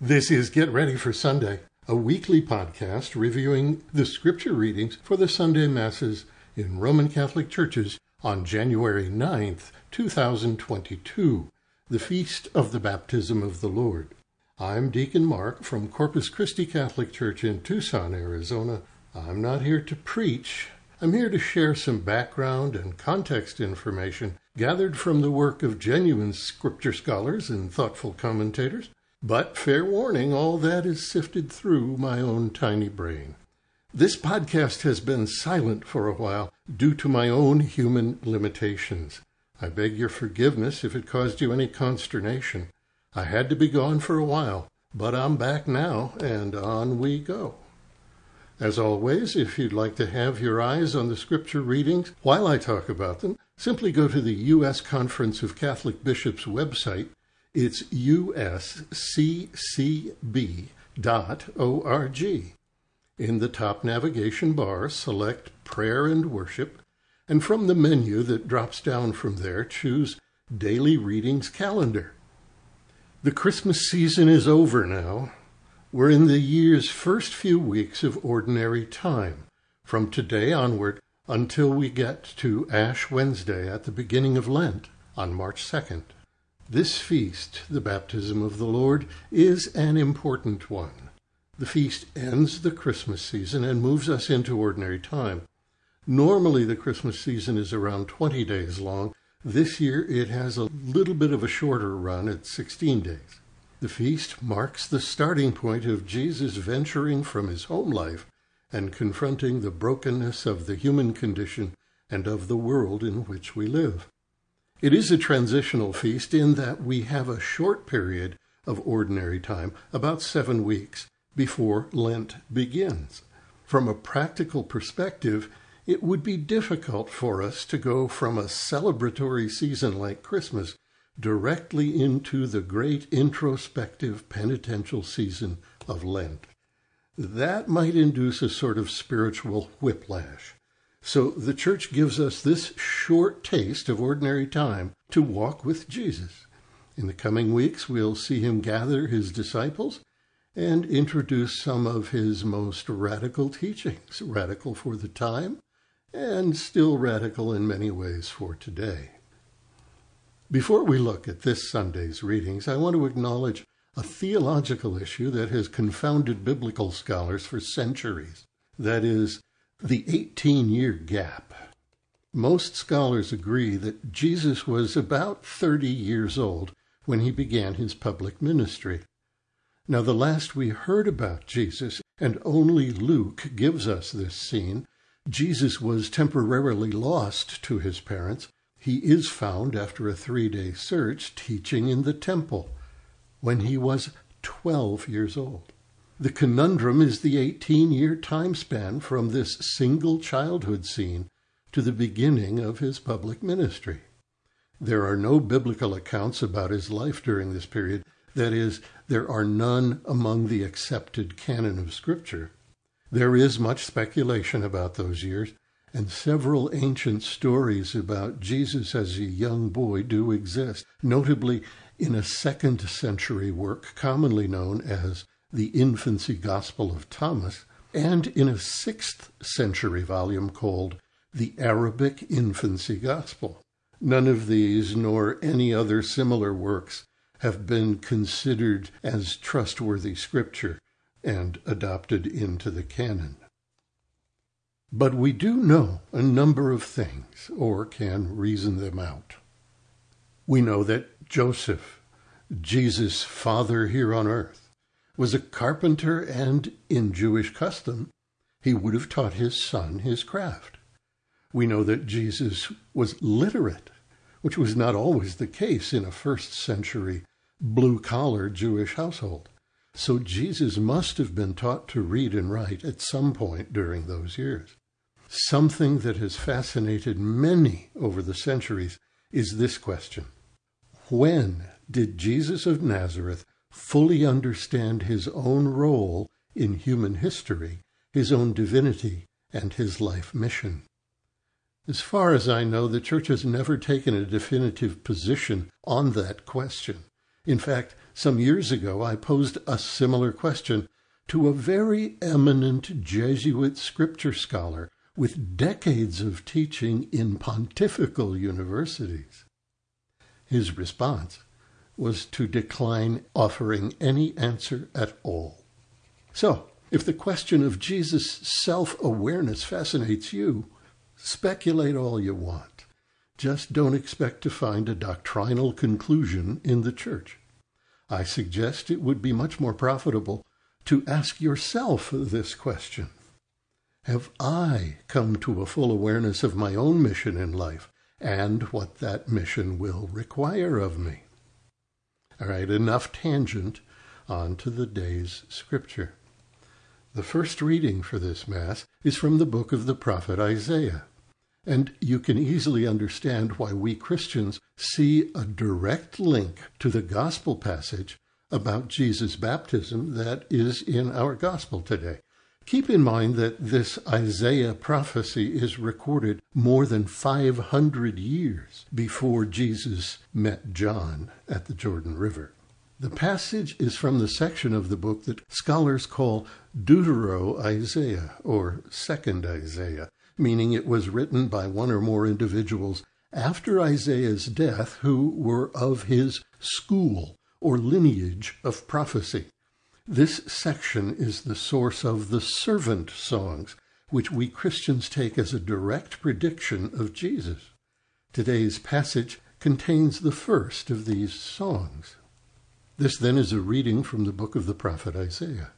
This is Get Ready for Sunday, a weekly podcast reviewing the scripture readings for the Sunday Masses in Roman Catholic churches on January 9th, 2022, the Feast of the Baptism of the Lord. I'm Deacon Mark from Corpus Christi Catholic Church in Tucson, Arizona. I'm not here to preach. I'm here to share some background and context information gathered from the work of genuine scripture scholars and thoughtful commentators. But fair warning, all that is sifted through my own tiny brain. This podcast has been silent for a while due to my own human limitations. I beg your forgiveness if it caused you any consternation. I had to be gone for a while, but I'm back now, and on we go. As always, if you'd like to have your eyes on the scripture readings while I talk about them, simply go to the U.S. Conference of Catholic Bishops website. It's usccb.org. In the top navigation bar, select Prayer and Worship, and from the menu that drops down from there, choose Daily Readings Calendar. The Christmas season is over now. We're in the year's first few weeks of ordinary time, from today onward until we get to Ash Wednesday at the beginning of Lent on March 2nd. This feast, the Baptism of the Lord, is an important one. The feast ends the Christmas season and moves us into ordinary time. Normally, the Christmas season is around 20 days long. This year, it has a little bit of a shorter run at 16 days. The feast marks the starting point of Jesus venturing from his home life and confronting the brokenness of the human condition and of the world in which we live. It is a transitional feast in that we have a short period of ordinary time, about 7 weeks, before Lent begins. From a practical perspective, it would be difficult for us to go from a celebratory season like Christmas directly into the great introspective penitential season of Lent. That might induce a sort of spiritual whiplash. So the Church gives us this short taste of ordinary time to walk with Jesus. In the coming weeks, we'll see him gather his disciples and introduce some of his most radical teachings, radical for the time, and still radical in many ways for today. Before we look at this Sunday's readings, I want to acknowledge a theological issue that has confounded biblical scholars for centuries. That is, the 18-year gap. Most scholars agree that Jesus was about 30 years old when he began his public ministry. Now, the last we heard about Jesus, and only Luke gives us this scene, Jesus was temporarily lost to his parents. He is found after a 3-day search teaching in the temple when he was 12 years old. The conundrum is the 18-year time span from this single childhood scene to the beginning of his public ministry. There are no biblical accounts about his life during this period. That is, there are none among the accepted canon of Scripture. There is much speculation about those years, and several ancient stories about Jesus as a young boy do exist, notably in a 2nd century work commonly known as the Infancy Gospel of Thomas, and in a 6th century volume called the Arabic Infancy Gospel. None of these, nor any other similar works, have been considered as trustworthy scripture and adopted into the canon. But we do know a number of things, or can reason them out. We know that Joseph, Jesus' father here on earth, was a carpenter, and in Jewish custom, he would have taught his son his craft. We know that Jesus was literate, which was not always the case in a 1st century blue-collar Jewish household. So Jesus must have been taught to read and write at some point during those years. Something that has fascinated many over the centuries is this question: when did Jesus of Nazareth fully understand his own role in human history, his own divinity, and his life mission? As far as I know, the Church has never taken a definitive position on that question. In fact, some years ago I posed a similar question to a very eminent Jesuit scripture scholar with decades of teaching in pontifical universities. His response was to decline offering any answer at all. So, if the question of Jesus' self-awareness fascinates you, speculate all you want. Just don't expect to find a doctrinal conclusion in the church. I suggest it would be much more profitable to ask yourself this question. Have I come to a full awareness of my own mission in life and what that mission will require of me? All right, enough tangent. On to the day's scripture. The first reading for this Mass is from the book of the prophet Isaiah, and you can easily understand why we Christians see a direct link to the gospel passage about Jesus' baptism that is in our gospel today. Keep in mind that this Isaiah prophecy is recorded more than 500 years before Jesus met John at the Jordan River. The passage is from the section of the book that scholars call Deutero-Isaiah, or Second Isaiah, meaning it was written by one or more individuals after Isaiah's death who were of his school or lineage of prophecy. This section is the source of the servant songs, which we Christians take as a direct prediction of Jesus. Today's passage contains the first of these songs. This then is a reading from the book of the prophet Isaiah.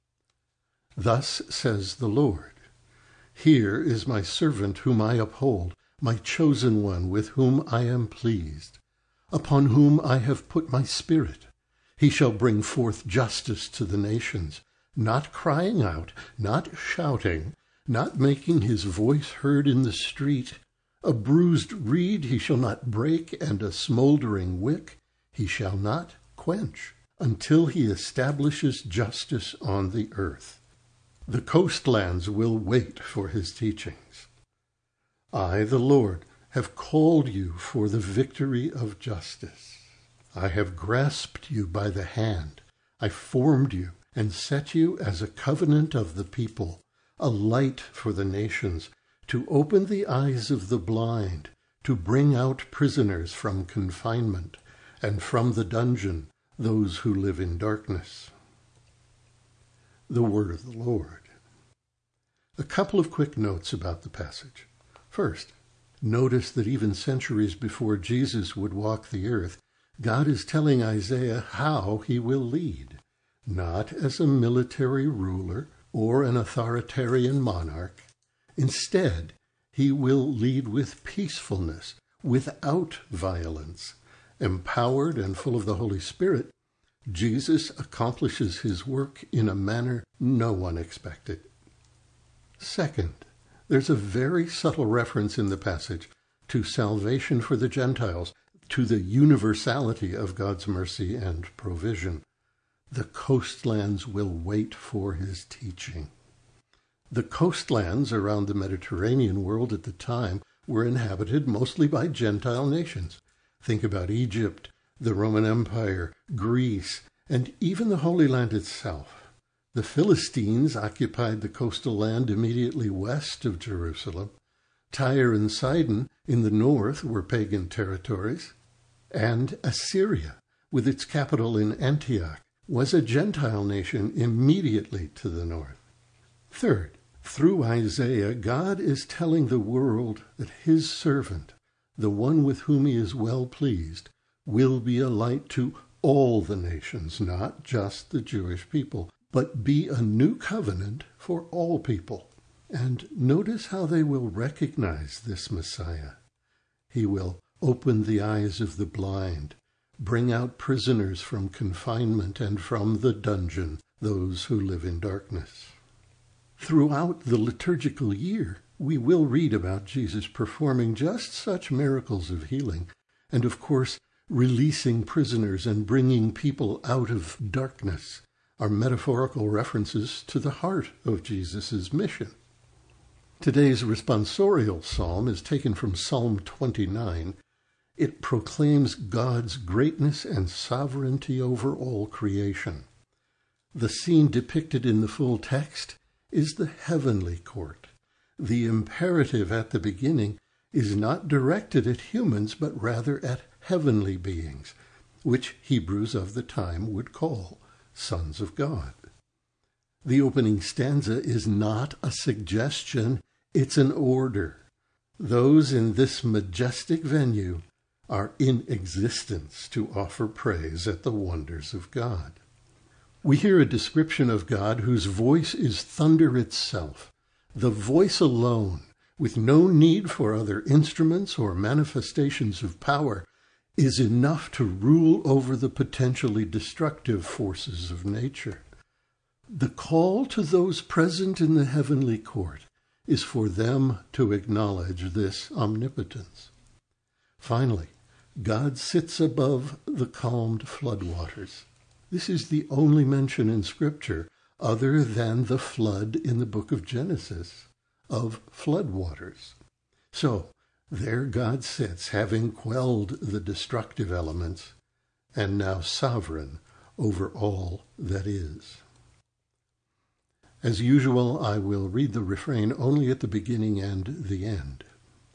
Thus says the Lord, Here is my servant whom I uphold, my chosen one with whom I am pleased, upon whom I have put my spirit. He shall bring forth justice to the nations, not crying out, not shouting, not making his voice heard in the street. A bruised reed he shall not break, and a smoldering wick he shall not quench, until he establishes justice on the earth. The coastlands will wait for his teachings. I, the Lord, have called you for the victory of justice. I have grasped you by the hand. I formed you and set you as a covenant of the people, a light for the nations, to open the eyes of the blind, to bring out prisoners from confinement, and from the dungeon those who live in darkness. The word of the Lord. A couple of quick notes about the passage. First, notice that even centuries before Jesus would walk the earth, God is telling Isaiah how he will lead, not as a military ruler or an authoritarian monarch. Instead, he will lead with peacefulness, without violence. Empowered and full of the Holy Spirit, Jesus accomplishes his work in a manner no one expected. Second, there's a very subtle reference in the passage to salvation for the Gentiles, to the universality of God's mercy and provision. The coastlands will wait for his teaching. The coastlands around the Mediterranean world at the time were inhabited mostly by Gentile nations. Think about Egypt, the Roman Empire, Greece, and even the Holy Land itself. The Philistines occupied the coastal land immediately west of Jerusalem. Tyre and Sidon in the north were pagan territories. And Assyria, with its capital in Antioch, was a Gentile nation immediately to the north. Third, through Isaiah, God is telling the world that his servant, the one with whom he is well pleased, will be a light to all the nations, not just the Jewish people, but be a new covenant for all people. And notice how they will recognize this Messiah. He will open the eyes of the blind, bring out prisoners from confinement and from the dungeon, those who live in darkness. Throughout the liturgical year, we will read about Jesus performing just such miracles of healing, and of course, releasing prisoners and bringing people out of darkness are metaphorical references to the heart of Jesus' mission. Today's responsorial psalm is taken from Psalm 29. It proclaims God's greatness and sovereignty over all creation. The scene depicted in the full text is the heavenly court. The imperative at the beginning is not directed at humans, but rather at heavenly beings, which Hebrews of the time would call sons of God. The opening stanza is not a suggestion, it's an order. Those in this majestic venue are in existence to offer praise at the wonders of God. We hear a description of God whose voice is thunder itself, the voice alone, with no need for other instruments or manifestations of power, is enough to rule over the potentially destructive forces of nature. The call to those present in the heavenly court is for them to acknowledge this omnipotence. Finally, God sits above the calmed floodwaters. This is the only mention in Scripture, other than the flood in the book of Genesis, of floodwaters. So, there God sits, having quelled the destructive elements, and now sovereign over all that is. As usual, I will read the refrain only at the beginning and the end.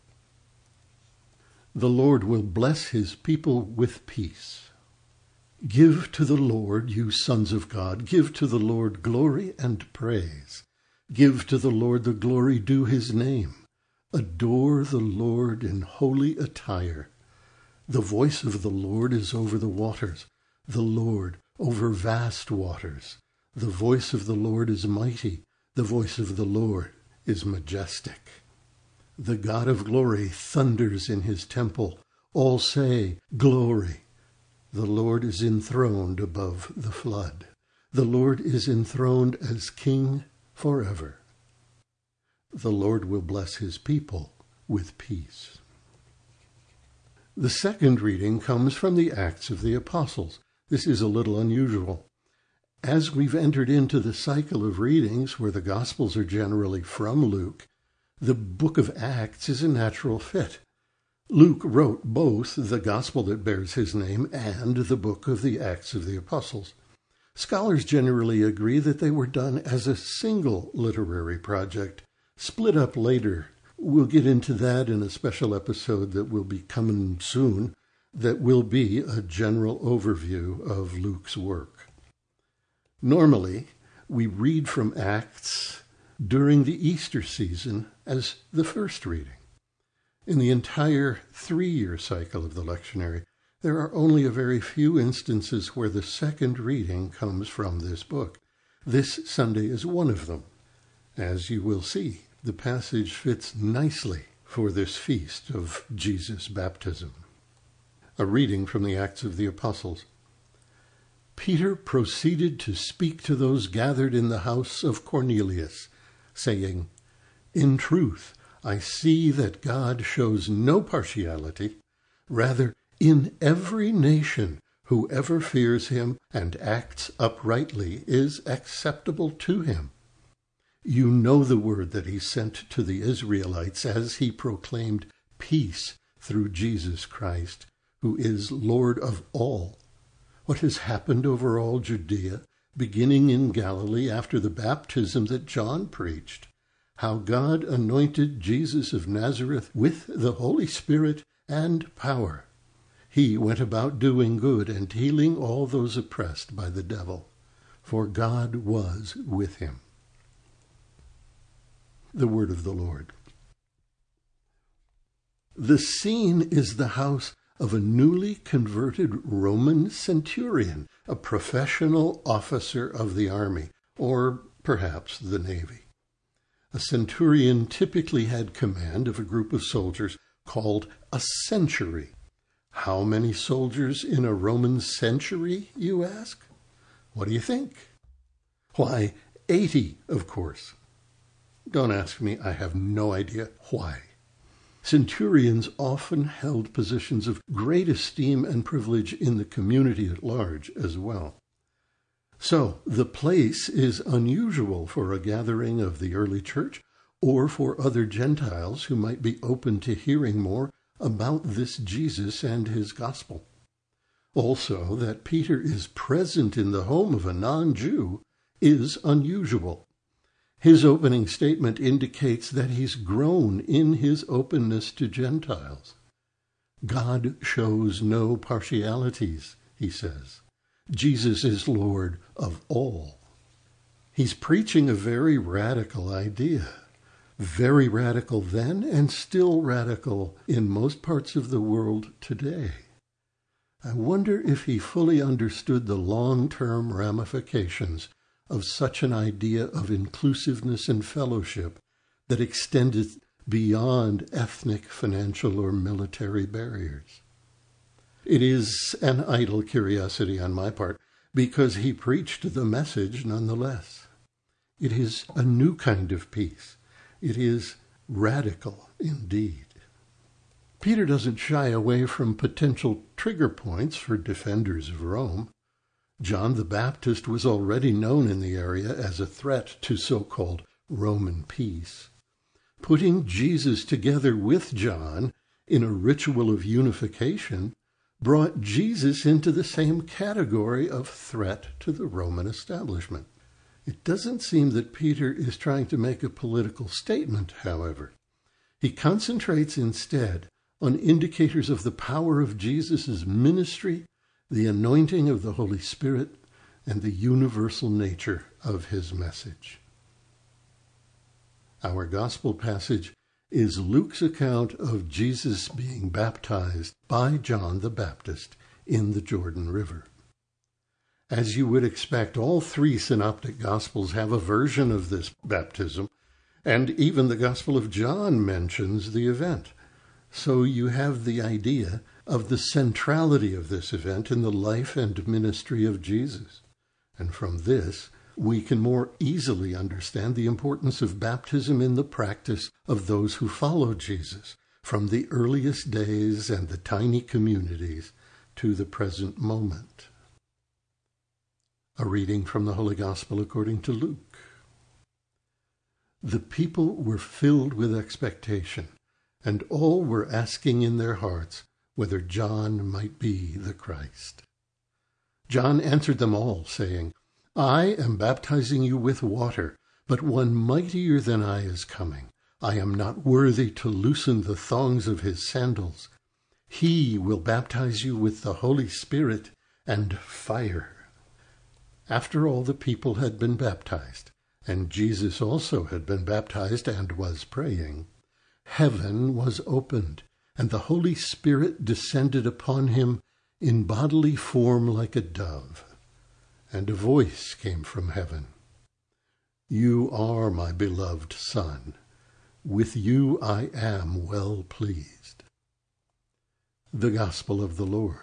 The Lord will bless his people with peace. Give to the Lord, you sons of God, give to the Lord glory and praise. Give to the Lord the glory due his name. Adore the Lord in holy attire. The voice of the Lord is over the waters, the Lord over vast waters. The voice of the Lord is mighty, the voice of the Lord is majestic. The God of glory thunders in his temple. All say, glory. The Lord is enthroned above the flood. The Lord is enthroned as King forever. The Lord will bless his people with peace. The second reading comes from the Acts of the Apostles. This is a little unusual. As we've entered into the cycle of readings where the Gospels are generally from Luke, the book of Acts is a natural fit. Luke wrote both the Gospel that bears his name and the book of the Acts of the Apostles. Scholars generally agree that they were done as a single literary project, split up later. We'll get into that in a special episode that will be coming soon, that will be a general overview of Luke's work. Normally, we read from Acts during the Easter season as the first reading. In the entire 3-year cycle of the lectionary, there are only a very few instances where the second reading comes from this book. This Sunday is one of them. As you will see, the passage fits nicely for this feast of Jesus' baptism. A reading from the Acts of the Apostles. Peter proceeded to speak to those gathered in the house of Cornelius, saying, In truth, I see that God shows no partiality. Rather, in every nation, whoever fears him and acts uprightly is acceptable to him. You know the word that he sent to the Israelites as he proclaimed peace through Jesus Christ, who is Lord of all. What has happened over all Judea, beginning in Galilee after the baptism that John preached, how God anointed Jesus of Nazareth with the Holy Spirit and power. He went about doing good and healing all those oppressed by the devil, for God was with him. The word of the Lord. The scene is the house of a newly converted Roman centurion, a professional officer of the army, or perhaps the navy. A centurion typically had command of a group of soldiers called a century. How many soldiers in a Roman century, you ask? What do you think? Why, 80, of course. Don't ask me, I have no idea why. Centurions often held positions of great esteem and privilege in the community at large as well. So, the place is unusual for a gathering of the early church or for other Gentiles who might be open to hearing more about this Jesus and his gospel. Also, that Peter is present in the home of a non-Jew is unusual. His opening statement indicates that he's grown in his openness to Gentiles. God shows no partialities, he says. Jesus is Lord of all. He's preaching a very radical idea. Very radical then and still radical in most parts of the world today. I wonder if he fully understood the long-term ramifications of such an idea of inclusiveness and fellowship that extended beyond ethnic, financial, or military barriers. It is an idle curiosity on my part, because he preached the message nonetheless. It is a new kind of peace. It is radical indeed. Peter doesn't shy away from potential trigger points for defenders of Rome. John the Baptist was already known in the area as a threat to so-called Roman peace. Putting Jesus together with John in a ritual of unification brought Jesus into the same category of threat to the Roman establishment. It doesn't seem that Peter is trying to make a political statement, however. He concentrates instead on indicators of the power of Jesus' ministry, the anointing of the Holy Spirit, and the universal nature of his message. Our gospel passage is Luke's account of Jesus being baptized by John the Baptist in the Jordan River. As you would expect, all three synoptic gospels have a version of this baptism, and even the Gospel of John mentions the event. So you have the idea of the centrality of this event in the life and ministry of Jesus. And from this, we can more easily understand the importance of baptism in the practice of those who follow Jesus, from the earliest days and the tiny communities to the present moment. A reading from the Holy Gospel according to Luke. The people were filled with expectation, and all were asking in their hearts whether John might be the Christ. John answered them all, saying, I am baptizing you with water, but one mightier than I is coming. I am not worthy to loosen the thongs of his sandals. He will baptize you with the Holy Spirit and fire. After all the people had been baptized, and Jesus also had been baptized and was praying, heaven was opened, and the Holy Spirit descended upon him in bodily form like a dove. And a voice came from heaven. You are my beloved Son. With you I am well pleased. The Gospel of the Lord.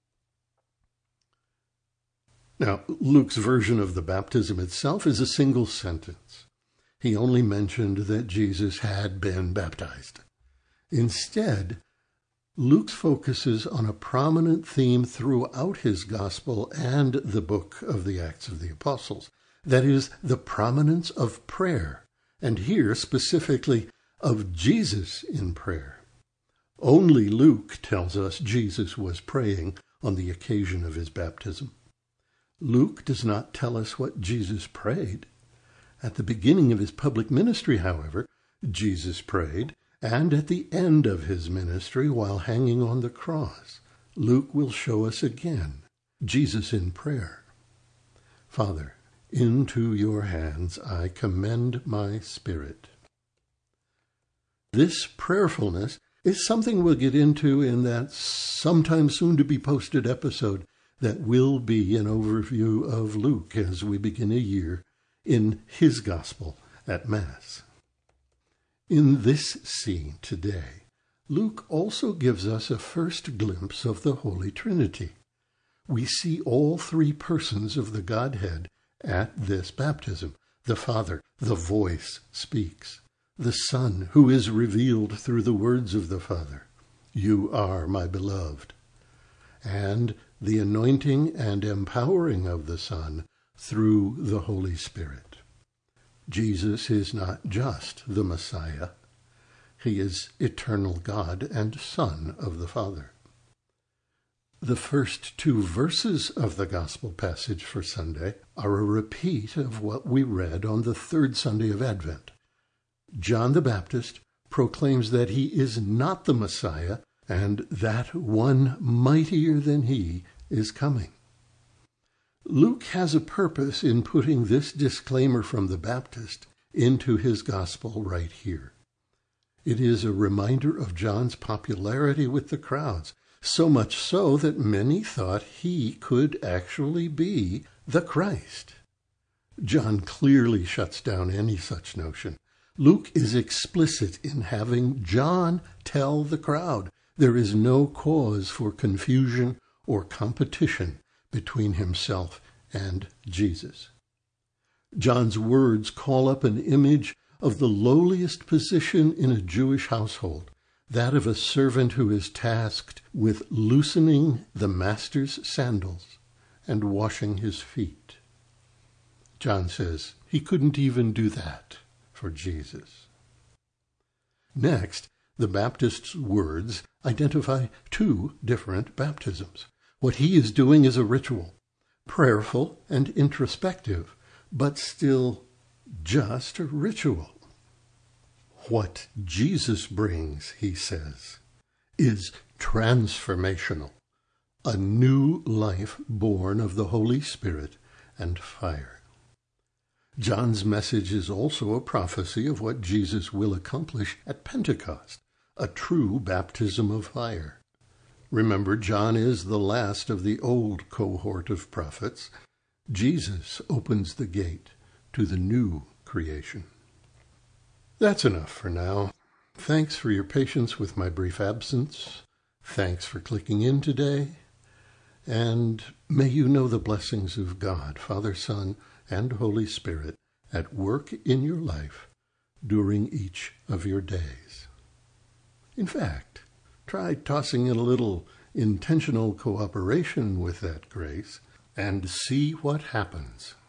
Now, Luke's version of the baptism itself is a single sentence. He only mentioned that Jesus had been baptized. Instead, Luke focuses on a prominent theme throughout his gospel and the book of the Acts of the Apostles. That is, the prominence of prayer, and here specifically of Jesus in prayer. Only Luke tells us Jesus was praying on the occasion of his baptism. Luke does not tell us what Jesus prayed. At the beginning of his public ministry, however, Jesus prayed, and at the end of his ministry, while hanging on the cross, Luke will show us again Jesus in prayer. Father, into your hands I commend my spirit. This prayerfulness is something we'll get into in that sometime soon to be posted episode that will be an overview of Luke as we begin a year in his gospel at Mass. In this scene today, Luke also gives us a first glimpse of the Holy Trinity. We see all three persons of the Godhead at this baptism. The Father, the voice, speaks. The Son, who is revealed through the words of the Father, you are my beloved. And the anointing and empowering of the Son through the Holy Spirit. Jesus is not just the Messiah. He is eternal God and Son of the Father. The first two verses of the Gospel passage for Sunday are a repeat of what we read on the third Sunday of Advent. John the Baptist proclaims that he is not the Messiah and that one mightier than he is coming. Luke has a purpose in putting this disclaimer from the Baptist into his Gospel right here. It is a reminder of John's popularity with the crowds, so much so that many thought he could actually be the Christ. John clearly shuts down any such notion. Luke is explicit in having John tell the crowd there is no cause for confusion or competition between himself and Jesus. John's words call up an image of the lowliest position in a Jewish household, that of a servant who is tasked with loosening the master's sandals and washing his feet. John says he couldn't even do that for Jesus. Next, the Baptist's words identify two different baptisms. What he is doing is a ritual, prayerful and introspective, but still just a ritual. What Jesus brings, he says, is transformational, a new life born of the Holy Spirit and fire. John's message is also a prophecy of what Jesus will accomplish at Pentecost, a true baptism of fire. Remember, John is the last of the old cohort of prophets. Jesus opens the gate to the new creation. That's enough for now. Thanks for your patience with my brief absence. Thanks for clicking in today. And may you know the blessings of God, Father, Son, and Holy Spirit at work in your life during each of your days. In fact, try tossing in a little intentional cooperation with that grace and see what happens.